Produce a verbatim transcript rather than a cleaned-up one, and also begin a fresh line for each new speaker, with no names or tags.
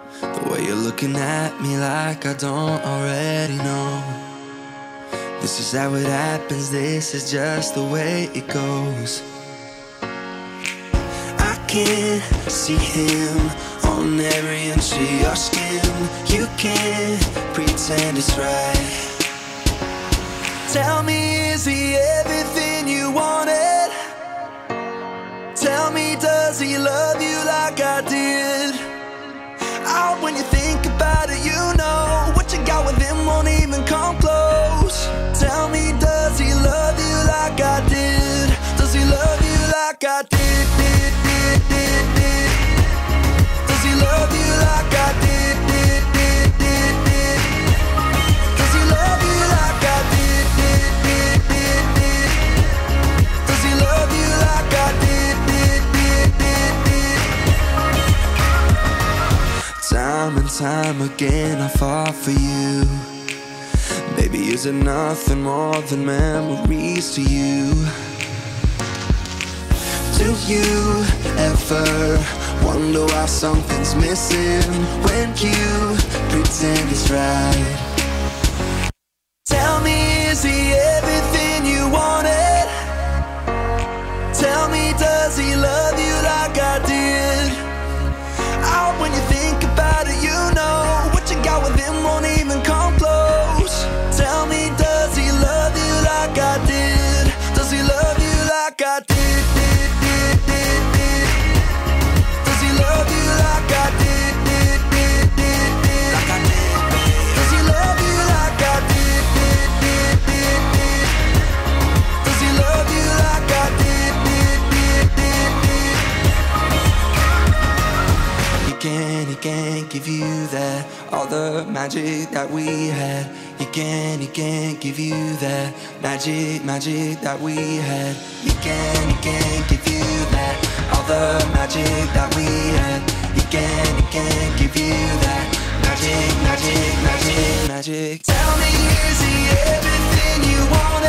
The way you're looking at me like I don't already know. This is how it happens, this is just the way it goes. I can't see him on every inch of your skin. You can't pretend it's right. Tell me, is he everything you wanted? Tell me, does he love you like I did? Oh, when you think about it, you know what you got with him won't even come close. Tell me, does he love you like I did? Does he love you like I did, did, did, did, did? Does he love you like I did, did, did, did, did? Does he love you like I did, did, did, did, did? Does he love you like I did, did, did, did, did? Time and time again I fought for you. Baby, is it nothing more than memories to you? Do you ever wonder why something's missing when you pretend it's right? Tell me, is he everything you wanted? Tell me, does he love you like I did? Oh, when you think about it, you know what you got with him won't even come close. Tell me, does he love you like I did? Does he love you like I did, did, did, did, did? Does he love you like I did, did, did, did, did? Like I did, babe. Does he love you like I did, did, did, did, did? Does he love you like I did, did, did, did, did? He can't, he can't give you that, all the magic that we had. He can't, he can't give you that magic, magic that we had. He can't, he can't give you that, all the magic that we had. He can't, he can't give you that magic, magic, magic, magic. Tell me, is he everything you wanted?